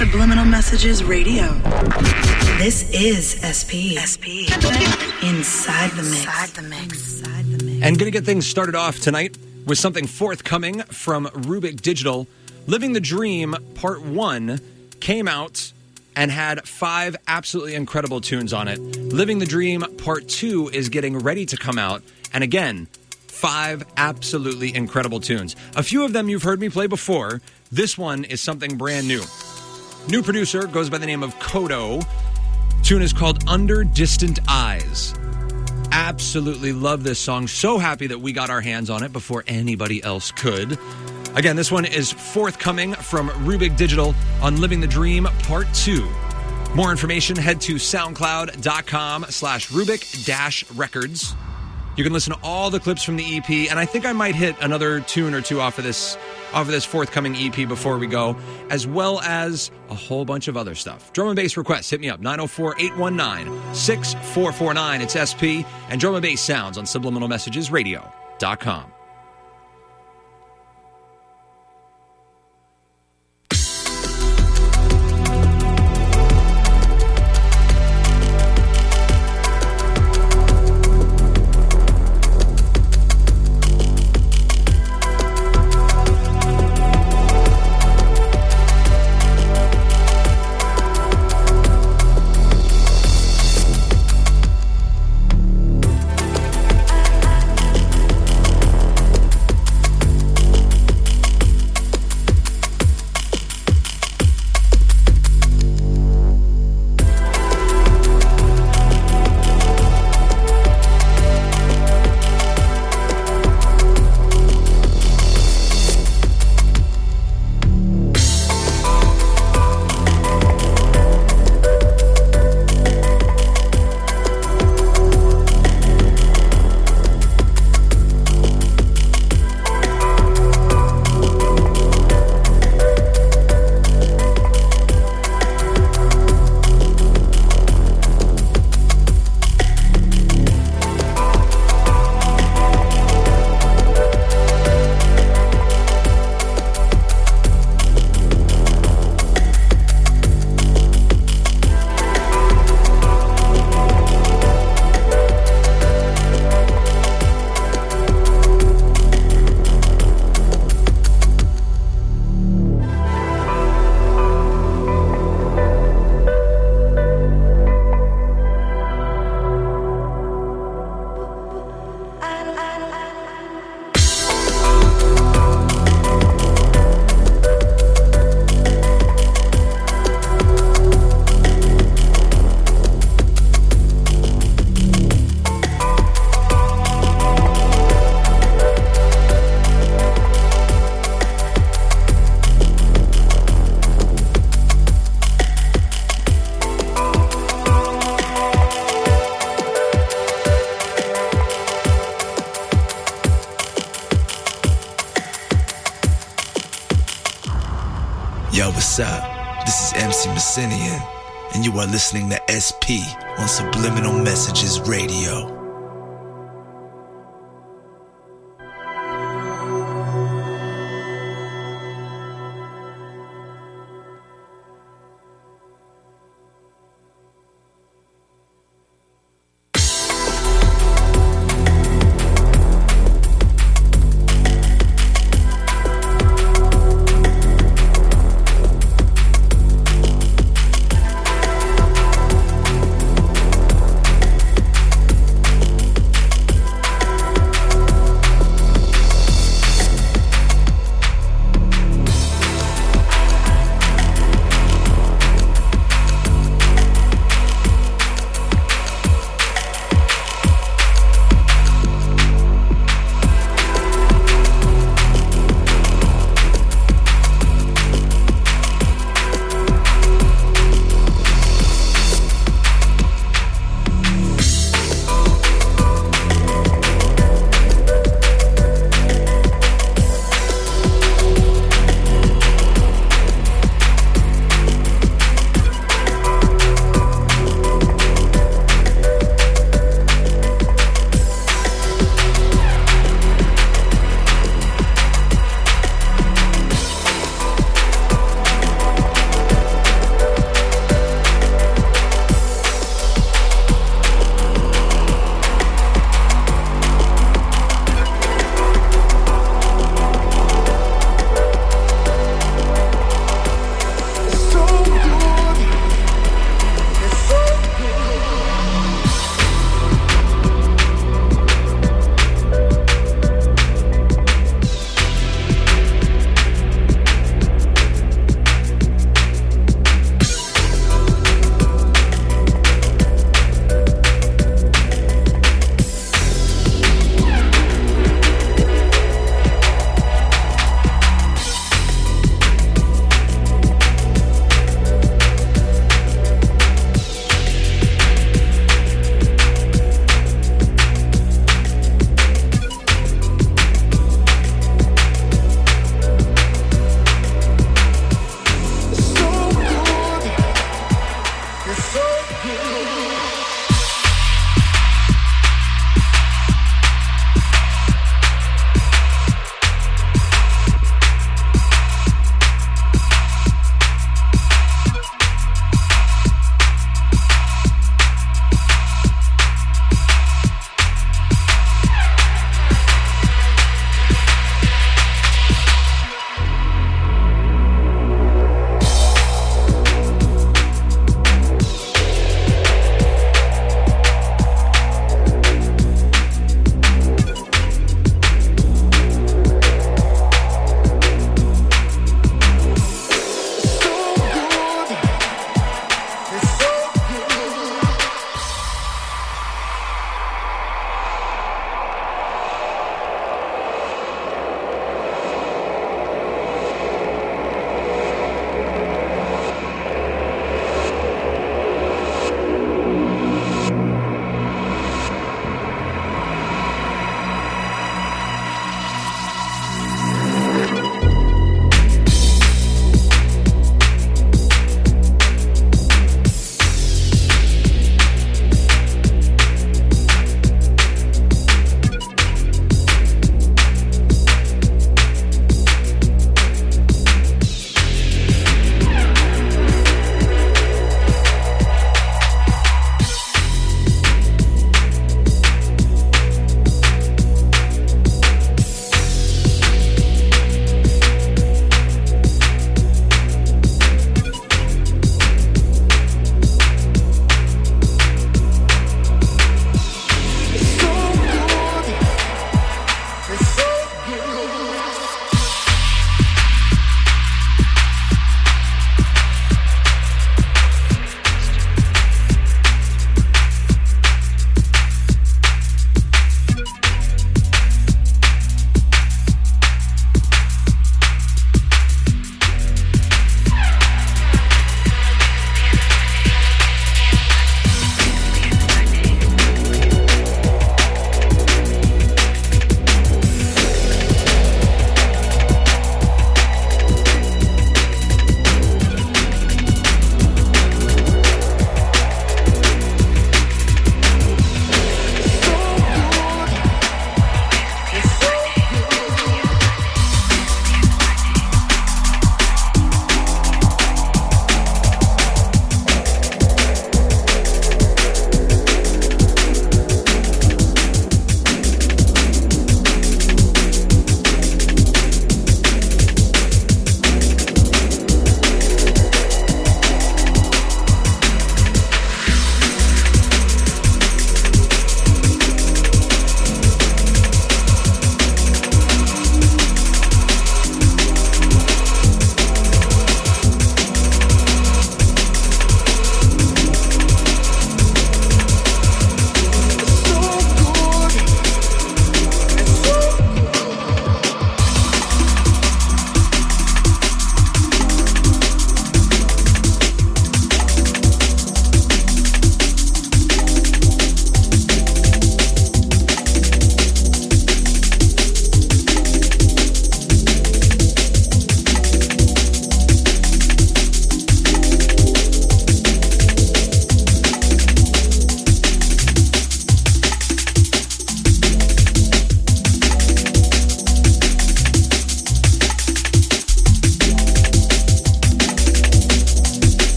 Subliminal Messages Radio. This is SP. Inside the Mix. And going to get things started off tonight with something forthcoming from Rubik Digital. Living the Dream Part 1 came out and had 5 absolutely incredible tunes on it. Living the Dream Part 2 is getting ready to come out. And again, 5 absolutely incredible tunes. A few of them you've heard me play before. This one is something brand new. New producer goes by the name of Kodo. Tune is called Under Distant Eyes. Absolutely love this song. So happy that we got our hands on it before anybody else could. Again, this one is forthcoming from Rubik Digital on Living the Dream Part 2. More information, head to soundcloud.com/Rubik-Records. You can listen to all the clips from the EP, and I think I might hit another tune or two off of this forthcoming EP before we go, as well as a whole bunch of other stuff. Drum and bass requests, hit me up, 904-819-6449. It's SP, and Drum and Bass Sounds on SubliminalMessagesRadio.com. What's up? This is MC Messinian, and you are listening to SP on Subliminal Messages Radio.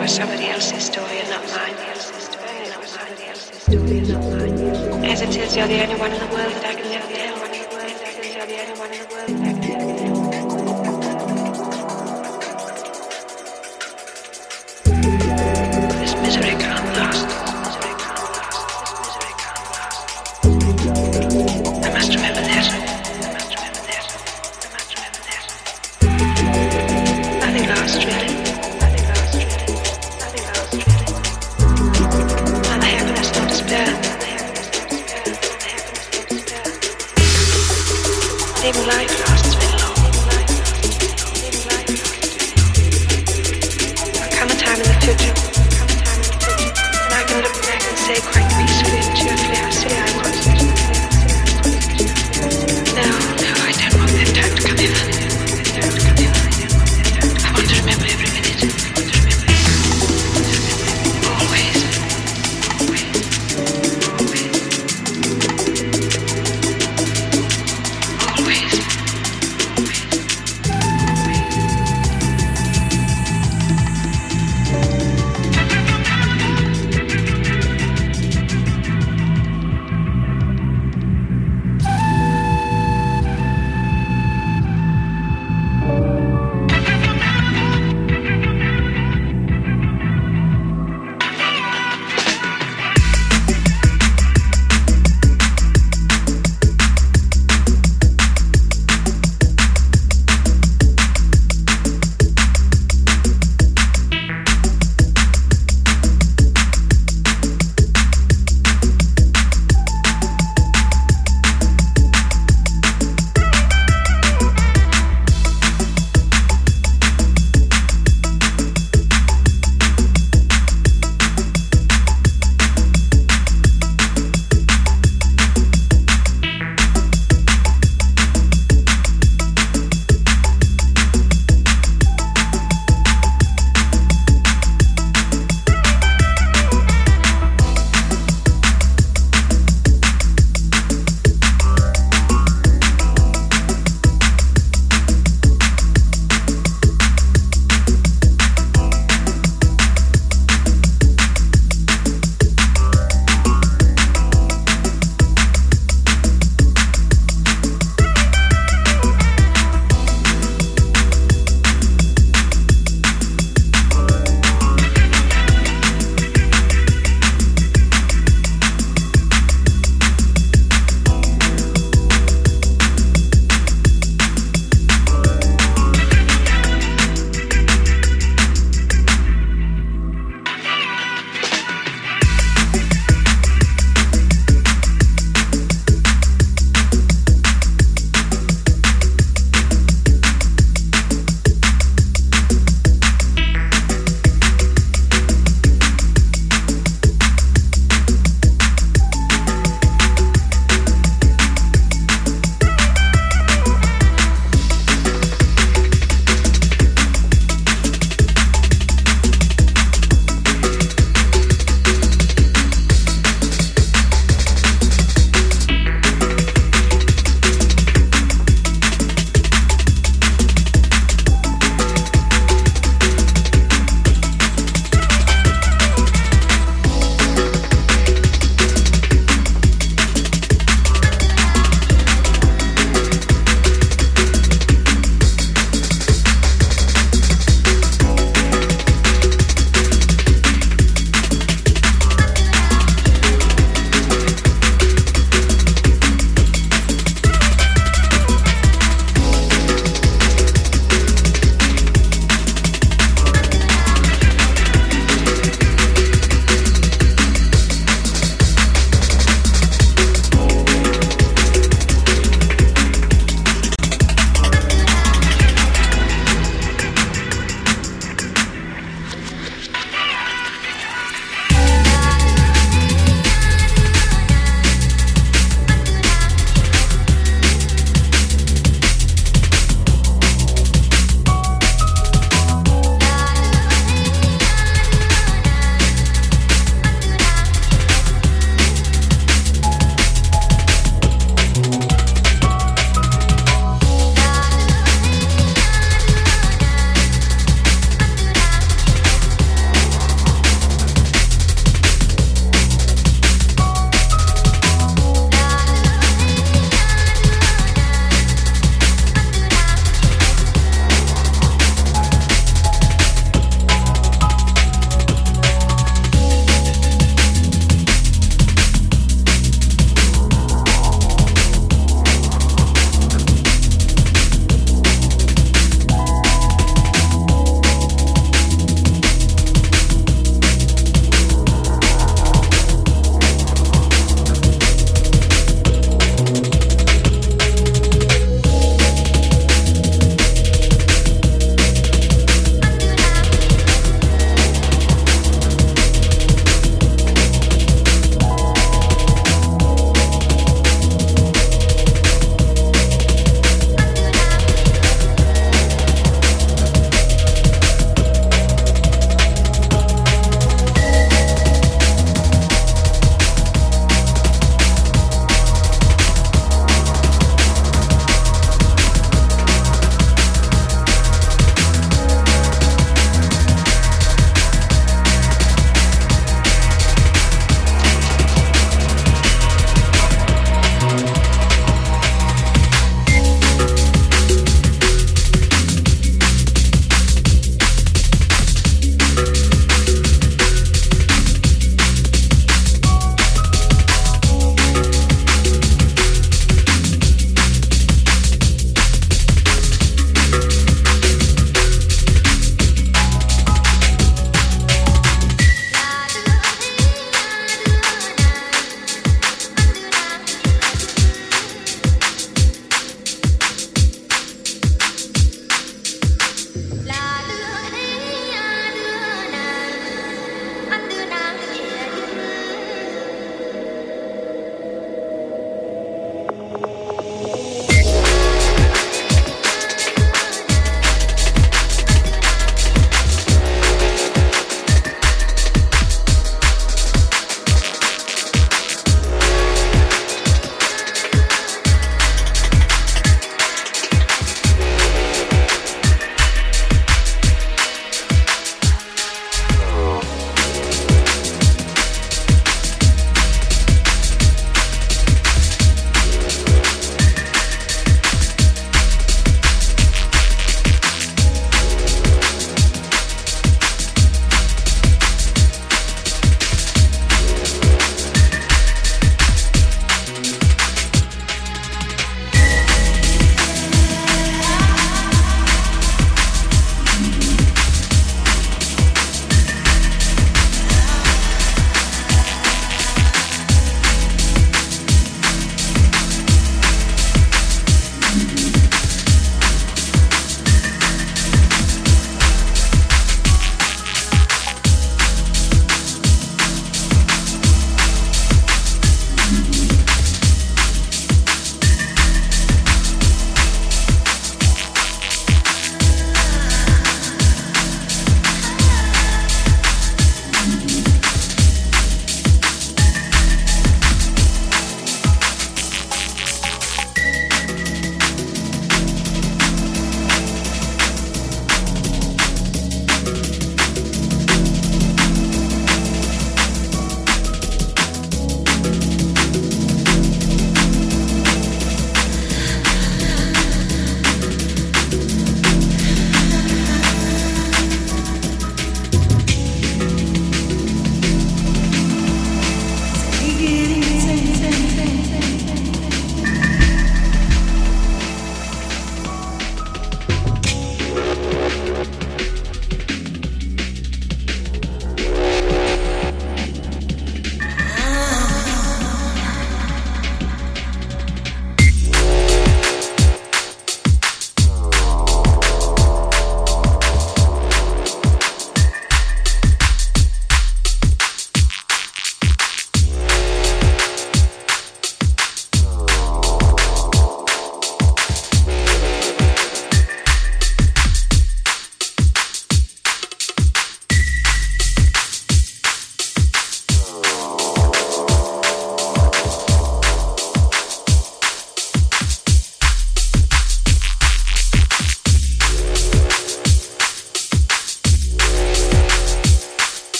was somebody else's story and not mine. As it is, you're the only one in the world that I can never tell. You're the only one in the world that I can never tell. This misery can't last. I must remember that. Nothing lasts really. Neither happiness nor despair.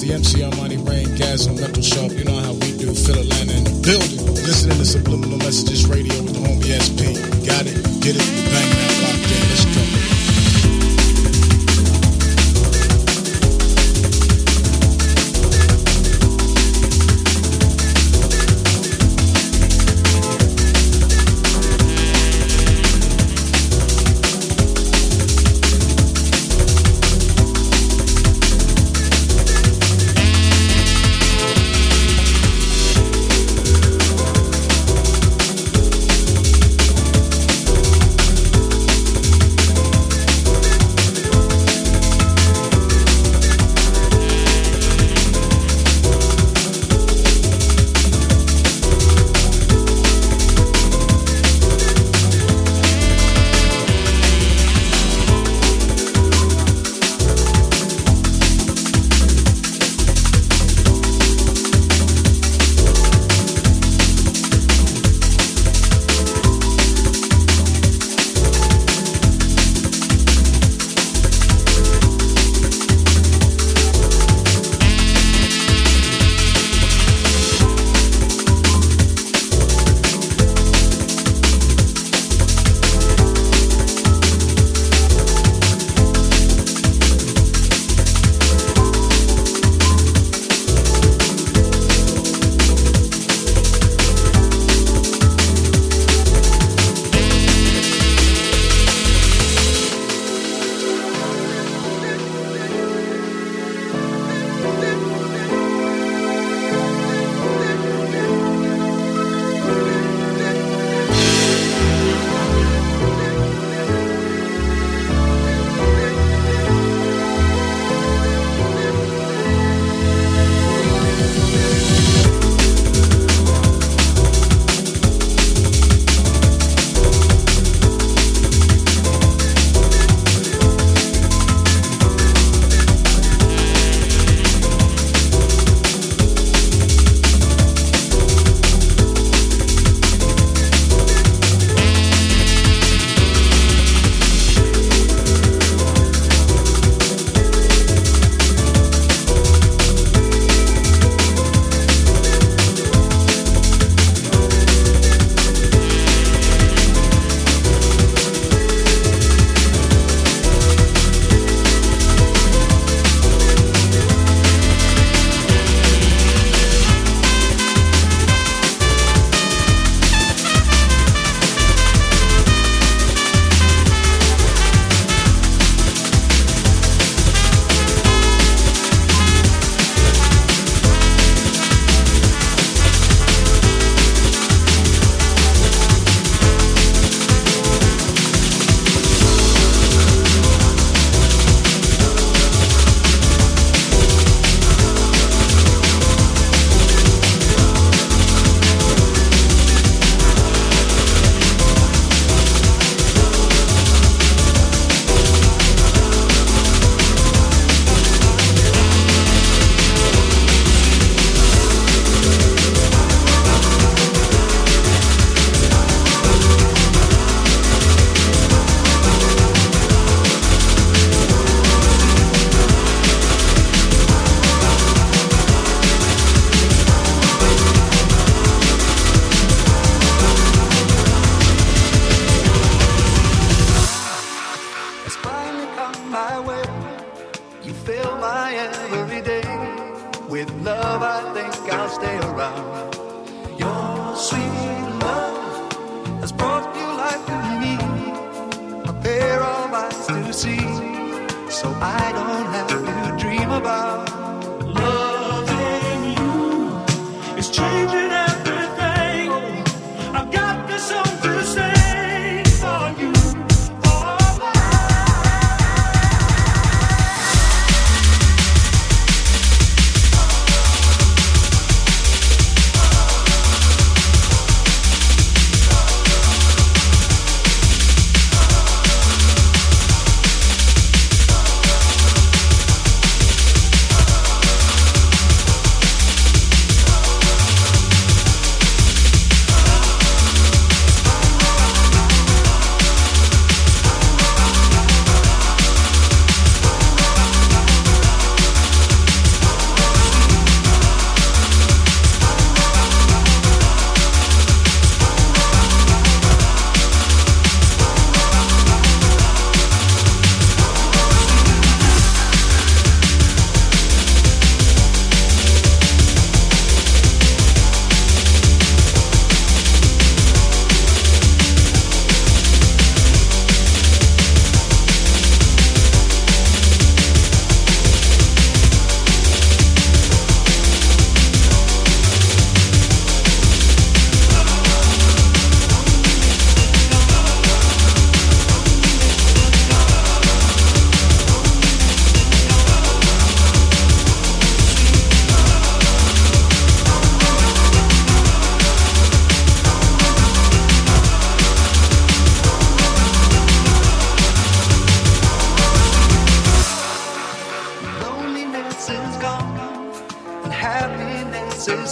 Jazzy, MC Armani, Rain, Gasm, Mental Sharp. You know how we do. Phil Atlanta in the building. Listening to Subliminal Messages Radio with the homie SP. Got it? Get it? Bang that locked in. Let's go.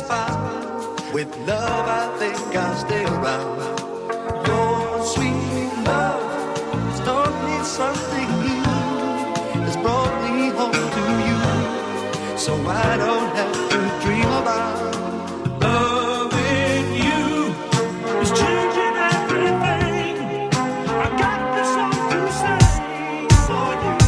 satisfied. With love, I think I'll stay around. Your sweet love has taught me something new. Has brought me home to you, so I don't have to dream about loving you. It's changing everything. I got this song to sing for you.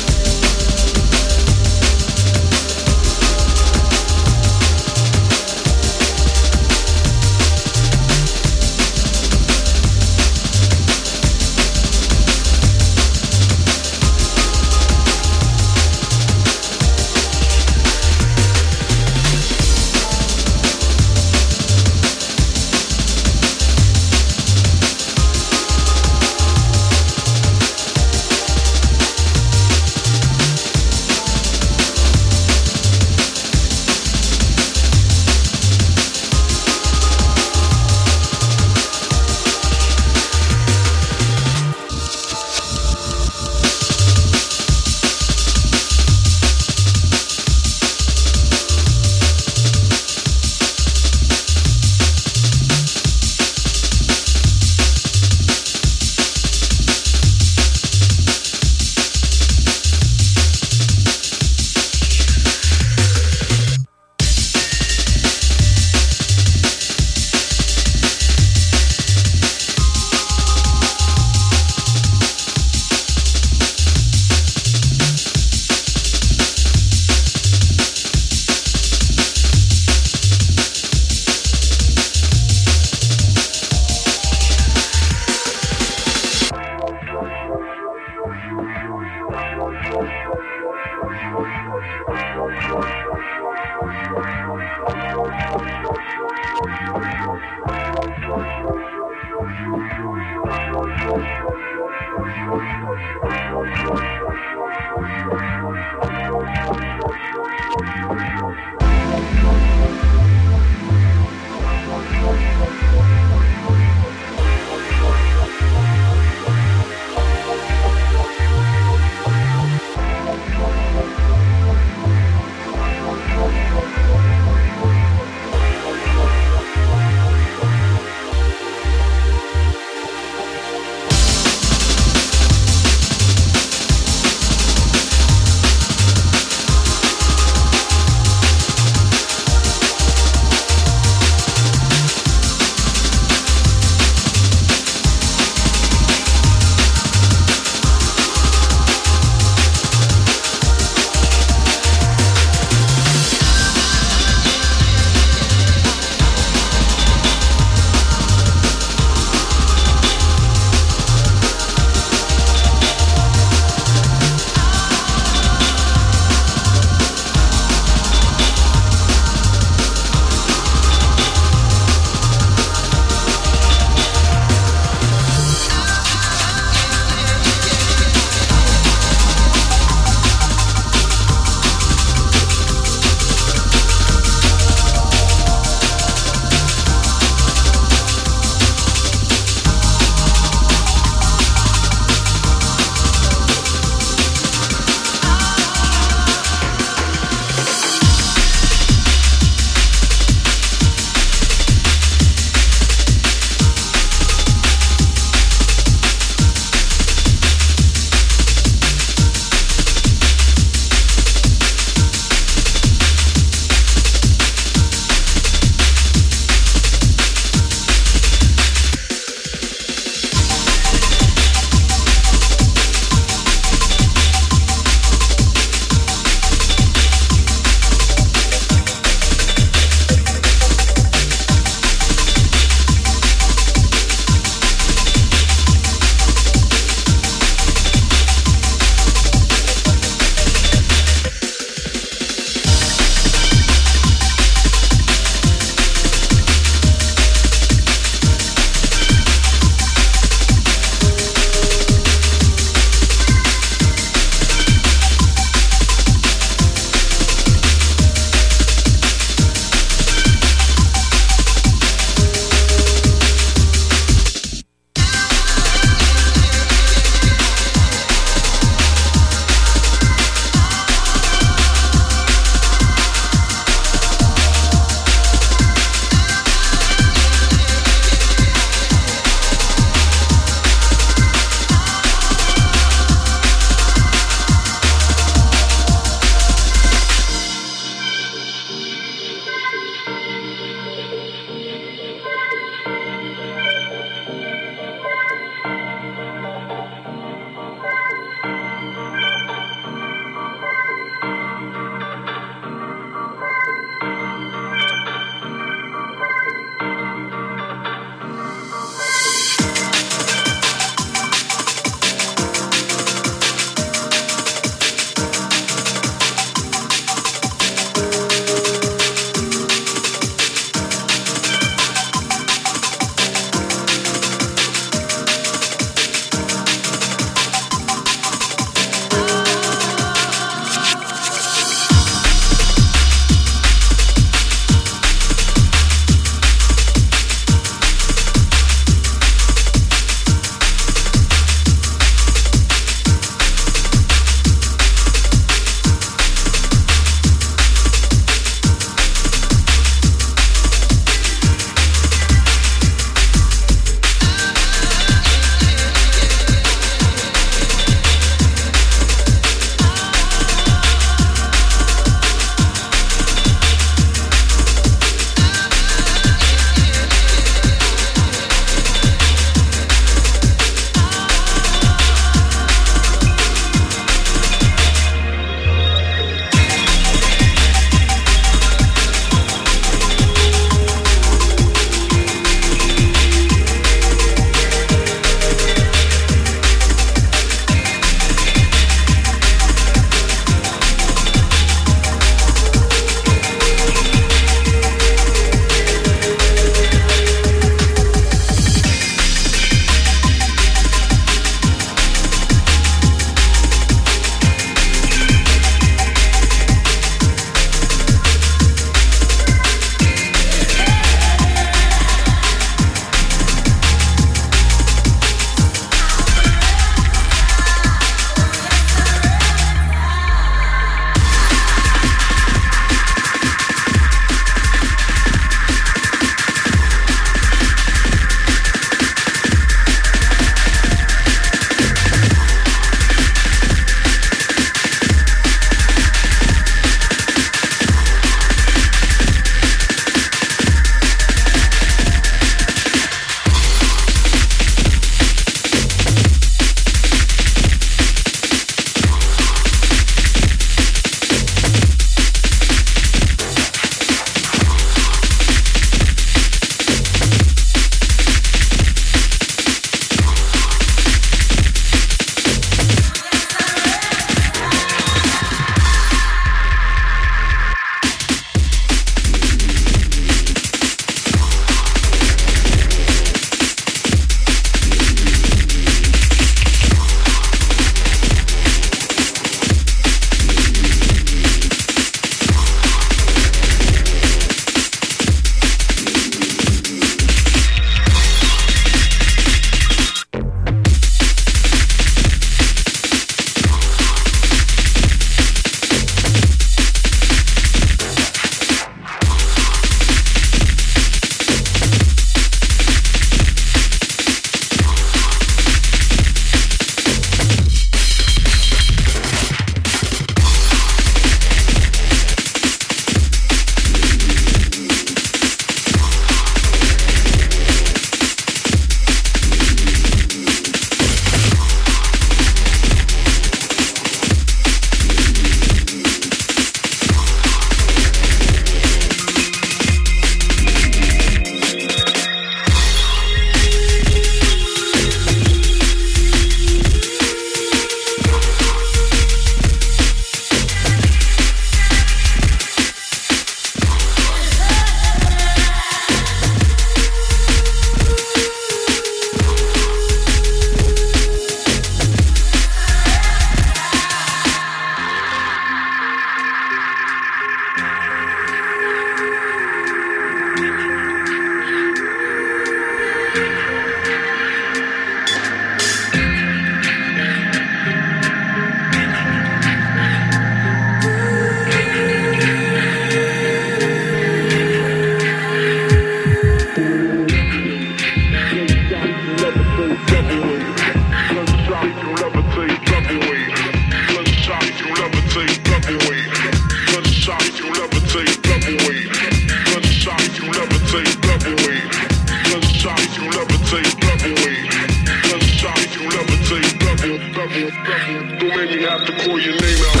levitate, double weight. Gunshot, you levitate, double weight. Gunshot, you levitate, double weight. Gunshot, you levitate, double weight. Gunshot, you levitate, double. Don't make me have to call your name out.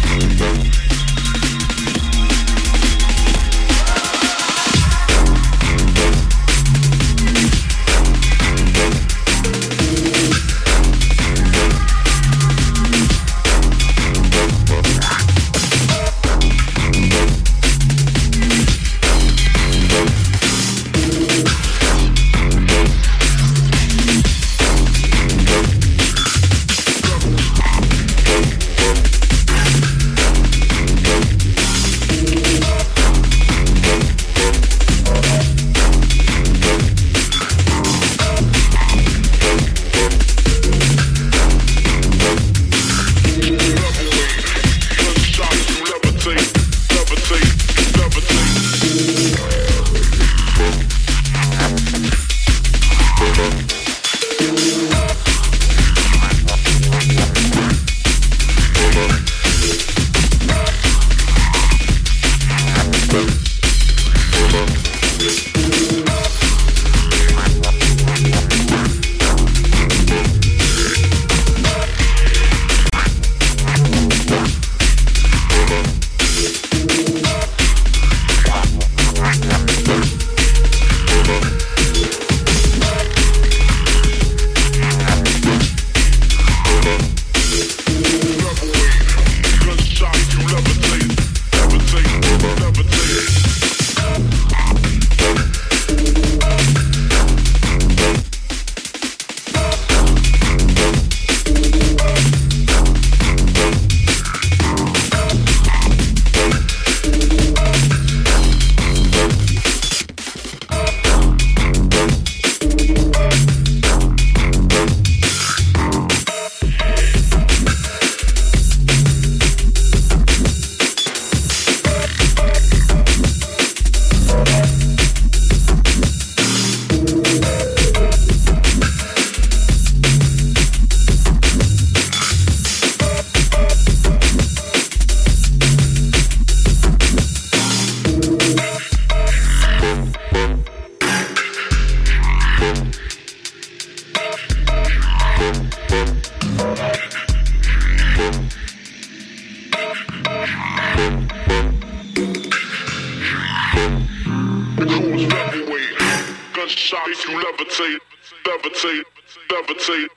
Levitate.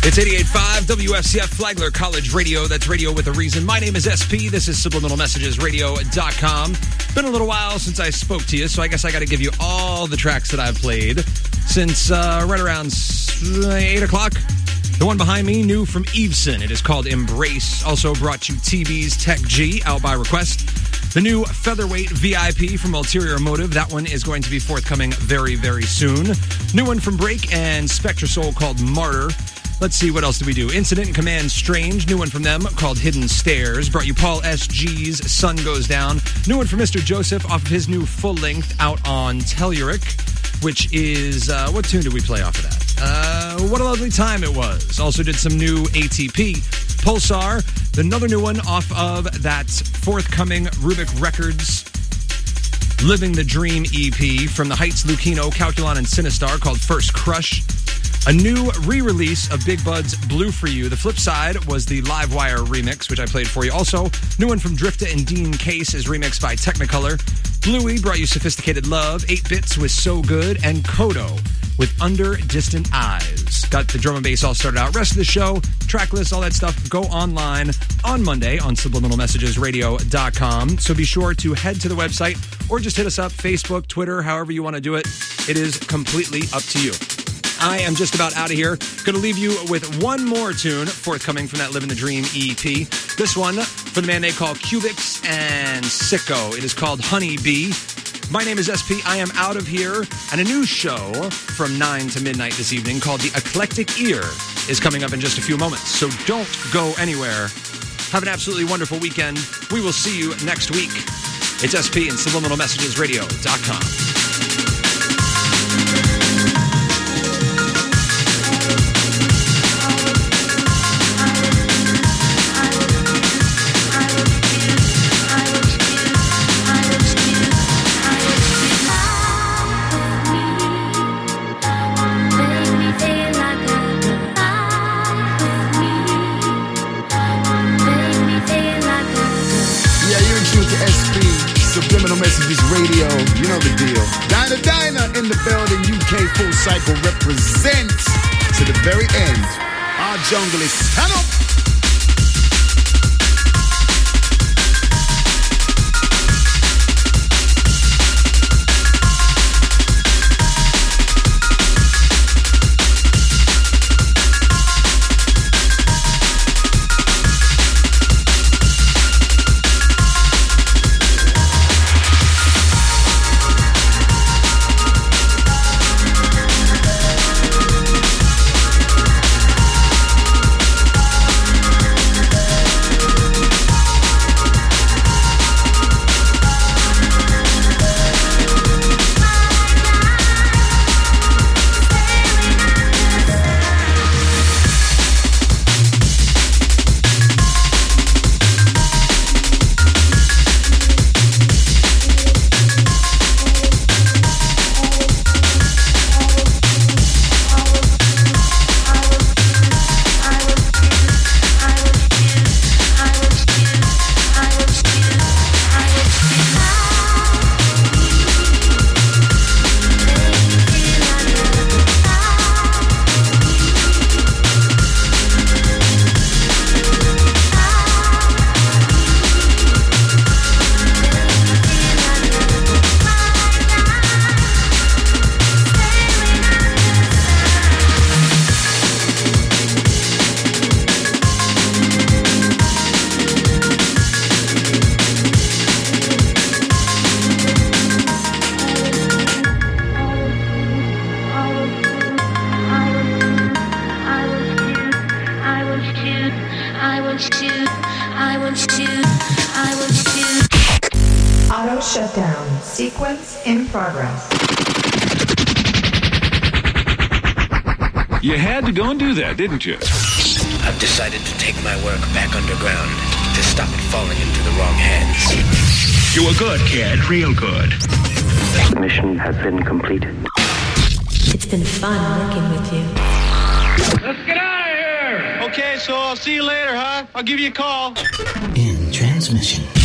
It's 88.5 WFCF Flagler College Radio. That's radio with a reason. My name is SP. This is SubliminalMessagesRadio.com. Been a little while since I spoke to you, so I guess I got to give you all the tracks that I've played since right around 8 o'clock. The one behind me, new from Eveson. It is called Embrace. Also brought you TB's Tech G, out by request. The new Featherweight VIP from Ulterior Motive. That one is going to be forthcoming very, very soon. New one from Break and Spectra Soul called Martyr. Let's see, what else do we do? Incident and Command Strange, new one from them called Hidden Stairs. Brought you Paul S.G.'s Sun Goes Down. New one from Mr. Joseph off of his new full length out on Telluric, which is, what tune did we play off of that? What a Lovely Time It Was. Also did some new ATP. Pulsar, another new one off of that forthcoming Rubik Records Living the Dream EP from the Heights, Lucchino, Calculon, and Sinistar called First Crush. A new re-release of Big Bud's Blue For You. The flip side was the Livewire remix, which I played for you. Also, new one from Drifta and Dean Case is remixed by Technicolor. Bluey brought you Sophisticated Love. 8 Bits with So Good. And Kodo with Under Distant Eyes. Got the drum and bass all started out. Rest of the show, track list, all that stuff, go online on Monday on SubliminalMessagesRadio.com. So be sure to head to the website or just hit us up, Facebook, Twitter, however you want to do it. It is completely up to you. I am just about out of here. Going to leave you with one more tune forthcoming from that Living the Dream EP. This one from the man they call Cubics and Sicko. It is called Honey Bee. My name is SP. I am out of here. And a new show from 9 to midnight this evening called The Eclectic Ear is coming up in just a few moments. So don't go anywhere. Have an absolutely wonderful weekend. We will see you next week. It's SP and SubliminalMessagesRadio.com. Subliminal Messages Radio, you know the deal. Diner in the building, UK Full Cycle represents to the very end. Our jungle is stand up. Auto shutdown. Sequence in progress. You had to go and do that, didn't you? I've decided to take my work back underground to stop it falling into the wrong hands. You were good, kid. Real good. Mission has been completed. It's been fun working with you. Let's get out of here! Okay, so I'll see you later, huh? I'll give you a call. In transmission.